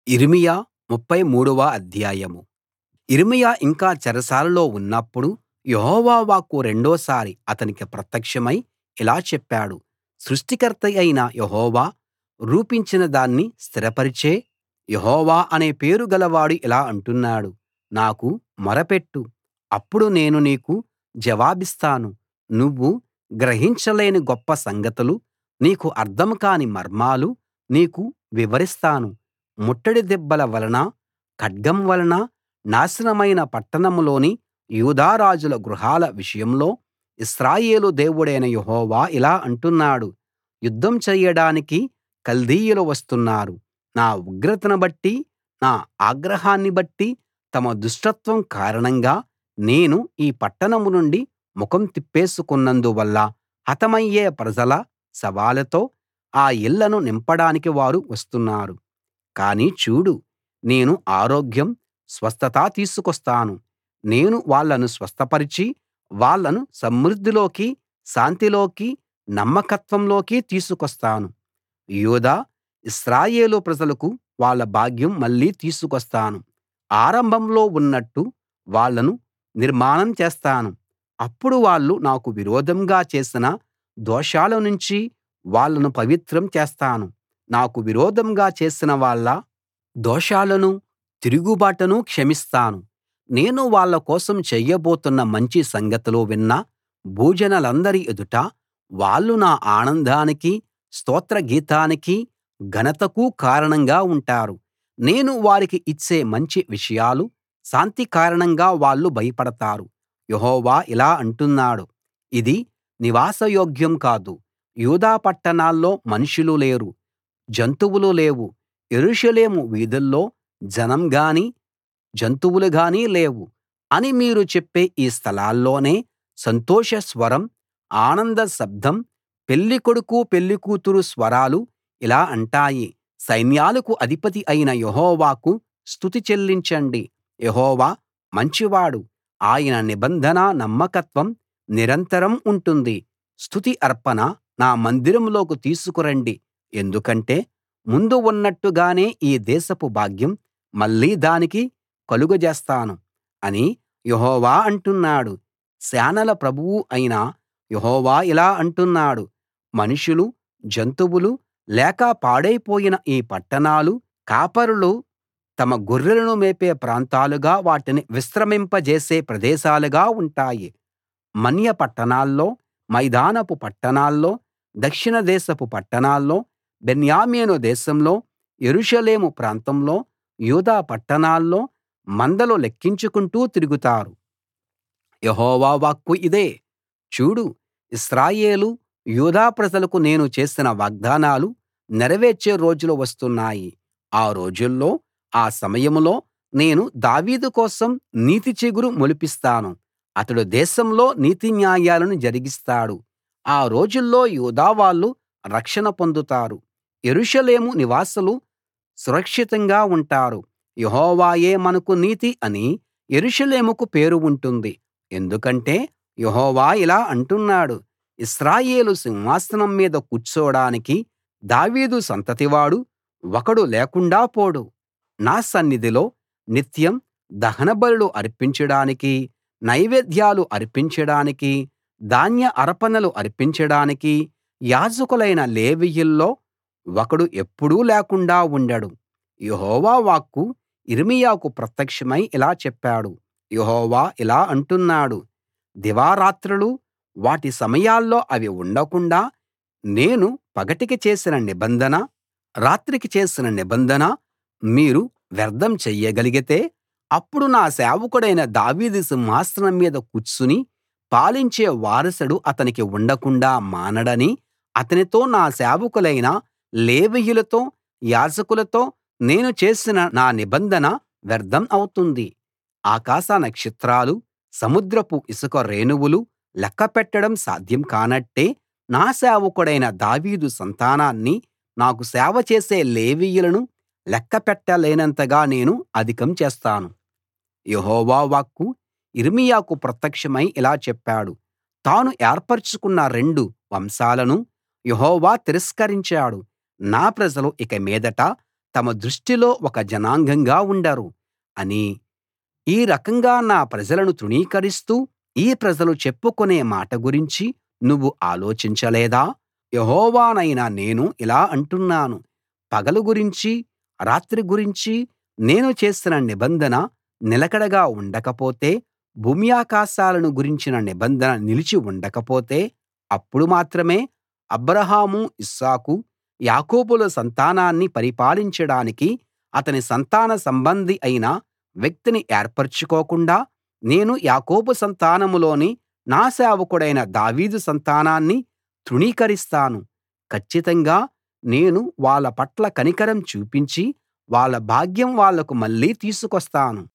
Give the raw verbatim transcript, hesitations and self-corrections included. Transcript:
యిర్మీయా ముప్ఫై మూడవ అధ్యాయం. యిర్మీయా ఇంకా చెరసాలలో ఉన్నప్పుడు యెహోవా వాక్కు రెండోసారి అతనికి ప్రత్యక్షమై ఇలా చెప్పాడు. సృష్టికర్తయైన యెహోవా రూపించిన దాన్ని స్థిరపరిచే యెహోవా అనే పేరు గలవాడు ఇలా అంటున్నాడు, నాకు మొరపెట్టు, అప్పుడు నేను నీకు జవాబిస్తాను. నువ్వు గ్రహించలేని గొప్ప సంగతులు, నీకు అర్థం కాని మర్మాలు నీకు వివరిస్తాను. ముట్టడి దిబ్బల వలన, ఖడ్గం వలన నాశనమైన పట్టణంలోని యూదా రాజుల గృహాల విషయంలో ఇశ్రాయేలు దేవుడైన యెహోవా ఇలా అంటున్నాడు, యుద్ధం చెయ్యడానికి కల్దీయులు వస్తున్నారు. నా ఉగ్రతను బట్టి, నా ఆగ్రహాన్ని బట్టి, తమ దుష్టత్వం కారణంగా నేను ఈ పట్టణం నుండి ముఖం తిప్పేసుకున్నందువల్ల హతమయ్యే ప్రజల శవాలతో ఆ ఇళ్ళను నింపడానికి వారు వస్తున్నారు. కానీ చూడు, నేను ఆరోగ్యం, స్వస్థత తీసుకొస్తాను. నేను వాళ్ళను స్వస్థపరచి వాళ్ళను సమృద్ధిలోకి, శాంతిలోకి, నమ్మకత్వంలోకి తీసుకొస్తాను. యూదా, ఇశ్రాయేలు ప్రజలకు వాళ్ళ భాగ్యం మళ్ళీ తీసుకొస్తాను. ఆరంభంలో ఉన్నట్టు వాళ్ళను నిర్మాణం చేస్తాను. అప్పుడు వాళ్ళు నాకు విరోధంగా చేసిన దోషాల నుంచి వాళ్ళను పవిత్రం చేస్తాను. నాకు విరోధంగా చేసిన వాళ్ళ దోషాలనూ, తిరుగుబాటునూ క్షమిస్తాను. నేను వాళ్ళ కోసం చెయ్యబోతున్న మంచి సంగతులు విన్న భూజనులందరి ఎదుట వాళ్ళు నా ఆనందానికీ, స్తోత్ర గీతానికీ, ఘనతకూ కారణంగా ఉంటారు. నేను వారికి ఇచ్చే మంచి విషయాలు, శాంతి కారణంగా వాళ్ళు భయపడతారు. యెహోవా ఇలా అంటున్నాడు, ఇది నివాసయోగ్యం కాదు. యూదా పట్టణాల్లో మనుషులు లేరు, జంతువులు లేవు. యెరూషలేము వీధుల్లో జనం గానీ, జంతువులు గానీ లేవు అని మీరు చెప్పే ఈ స్థలాల్లోనే సంతోష స్వరం, ఆనంద శబ్దం, పెళ్ళికొడుకు పెళ్ళికూతురు స్వరాలు ఇలా అంటాయి, సైన్యాలకు అధిపతి అయిన యెహోవాకు స్తుతి చెల్లించండి. యెహోవా మంచివాడు, ఆయన నిబంధన నమ్మకత్వం నిరంతరం ఉంటుంది. స్తుతి అర్పణ నా మందిరంలోకి తీసుకురండి, ఎందుకంటే ముందు ఉన్నట్టుగానే ఈ దేశపు భాగ్యం మళ్ళీ దానికి కలుగజేస్తాను అని యెహోవా అంటున్నాడు. సేనల ప్రభువు అయిన యెహోవా ఇలా అంటున్నాడు, మనుషులు, జంతువులు లేక పాడైపోయిన ఈ పట్టణాలు కాపరులు తమ గొర్రెలను మేపే ప్రాంతాలుగా, వాటిని విశ్రమింపజేసే ప్రదేశాలుగా ఉంటాయి. మన్య పట్టణాల్లో, మైదానపు పట్టణాల్లో, దక్షిణ దేశపు పట్టణాల్లో, బెన్యామీను దేశంలో, యెరూషలేము ప్రాంతంలో, యూదా పట్టణాల్లో మందలు లెక్కించుకుంటూ తిరుగుతారు. యెహోవా వాక్కు ఇదే. చూడు, ఇశ్రాయేలు, యూదా ప్రజలకు నేను చేసిన వాగ్దానాలు నెరవేర్చే రోజులు వస్తున్నాయి. ఆ రోజుల్లో, ఆ సమయంలో నేను దావీదు కోసం నీతి చిగురు మొలిపిస్తాను. అతడు దేశంలో నీతి న్యాయాలను జరిగిస్తాడు. ఆ రోజుల్లో యూదా వాళ్ళు రక్షణ పొందుతారు. యెరూషలేము నివాసులు సురక్షితంగా ఉంటారు. యెహోవాయే మనకు నీతి అని యెరూషలేముకు పేరు ఉంటుంది. ఎందుకంటే యెహోవా ఇలా అంటున్నాడు, ఇశ్రాయేలు సింహాసనం మీద కూర్చోడానికి దావీదు సంతతివాడు ఒకడు లేకుండా పోడు. నా సన్నిధిలో నిత్యం దహనబలులు అర్పించడానికీ, నైవేద్యాలు అర్పించడానికీ, ధాన్య అర్పణలు అర్పించడానికీ యాజకులైన లేవీయుల్లో ఒకడు ఎప్పుడూ లేకుండా ఉండడు. యెహోవా వాక్కు యిర్మీయాకు ప్రత్యక్షమై ఇలా చెప్పాడు. యెహోవా ఇలా అంటున్నాడు, దివారాత్రులు వాటి సమయాల్లో అవి ఉండకుండా నేను పగటికి చేసిన నిబంధన, రాత్రికి చేసిన నిబంధన మీరు వ్యర్థం చెయ్యగలిగితే, అప్పుడు నా సేవకుడైన దావీదు సింహాసనం మీద కూర్చుని పాలించే వారసుడు అతనికి ఉండకుండా మానడని, అతనితో నా సేవకులైన లేవీయులతో, యాజకులతో నేను చేసిన నా నిబంధన వ్యర్థం అవుతుంది. ఆకాశ నక్షత్రాలు, సముద్రపు ఇసుక రేణువులు లెక్కపెట్టడం సాధ్యం కానట్టే నా సేవకుడైన దావీదు సంతానాన్ని, నాకు సేవ చేసే లేవీయులను లెక్కపెట్టలేనంతగా నేను అధికం చేస్తాను. యెహోవా వాక్కు యిర్మీయాకు ప్రత్యక్షమై ఇలా చెప్పాడు, తాను ఏర్పరచుకున్న రెండు వంశాలను యెహోవా తిరస్కరించాడు. నా ప్రజలు ఇక మీదట తమ దృష్టిలో ఒక జనాంగంగా ఉండరు అని, ఈ రకంగా నా ప్రజలను తృణీకరిస్తూ ఈ ప్రజలు చెప్పుకునే మాట గురించి నువ్వు ఆలోచించలేదా? యెహోవానైన నేను ఇలా అంటున్నాను. పగలు గురించి, రాత్రి గురించి నేను చేసిన నిబంధన నిలకడగా ఉండకపోతే, భూమ్యాకాశాలను గురించిన నిబంధన నిలిచి ఉండకపోతే, అప్పుడు మాత్రమే అబ్రాహాము, ఇస్సాకు, యాకోబుల సంతానాన్ని పరిపాలించడానికి అతని సంతాన సంబంధి అయిన వ్యక్తిని ఏర్పరచుకోకుండా నేను యాకోబు సంతానంలోని నా సేవకుడైన దావీదు సంతానాన్ని తృణీకరిస్తాను. కచ్చితంగా నేను వాళ్ళ పట్ల కనికరం చూపించి వాళ్ళ భాగ్యం వాళ్లకు మళ్ళీ తీసుకొస్తాను.